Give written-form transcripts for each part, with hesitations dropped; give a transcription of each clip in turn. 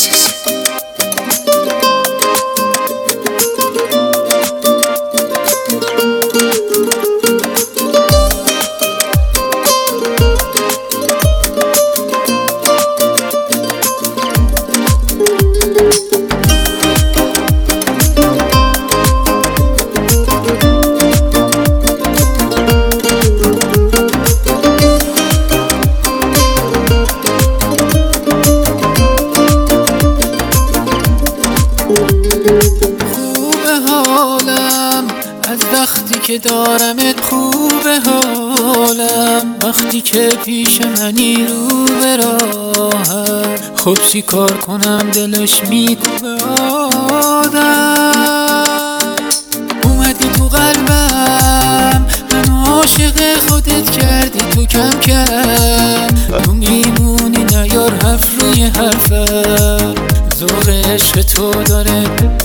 خوبه حالم از وقتی که دارمت، خوبه حالم وقتی که پیش منی رو به راهم. خب چی کار کنم دلش میکوبه آدم. اومدی تو قلبم من عاشق خودت کردی تو کم کم. تو میمونی نیار حرف روی حرفم، ذوق عشق تو داره.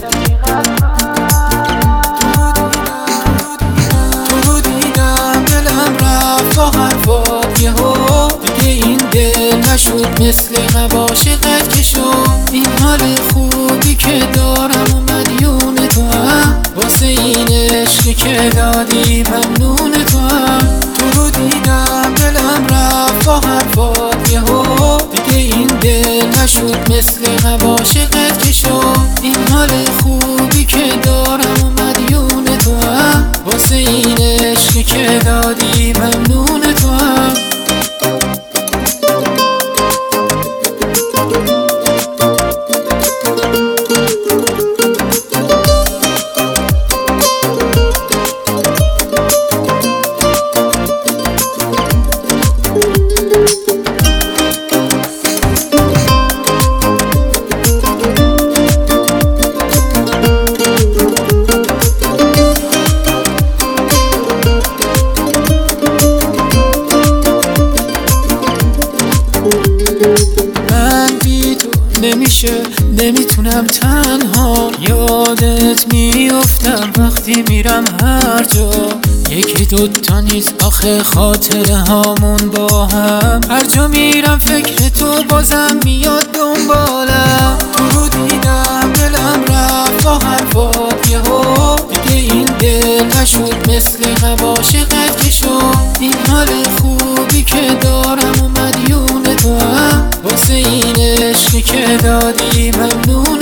تو دیدم دلم رفت با حرفات یهو، دیگه این دل نشد مثل عاشقت که شد. این حال خوبی که دارم و مدیون تو هم، واسه این عشقی که دادی ممنون تو هم. تو دیدم دلم رفت با حرفات یهو، دیگه این دل نشد مثل عاشقت که شد. این حال خوبی که دارم و مدیون تو هم، واسه این عشقی که دادی ممنون تو هم. من بی تو نمیشه، نمیتونم تنها یادت میفتم وقتی میرم هر جا. یکی دوتا نیست آخه خاطره هامون با هم، هر جا میرم فکر تو بازم میاد دنبالم. تو دیدم دلم رفت با حرفات یهو، دیگه این دل نشد مثل عاشقت که شد. این حال خوبی که دارم و مدیون تو هم، واسه این عشقی که دادی ممنون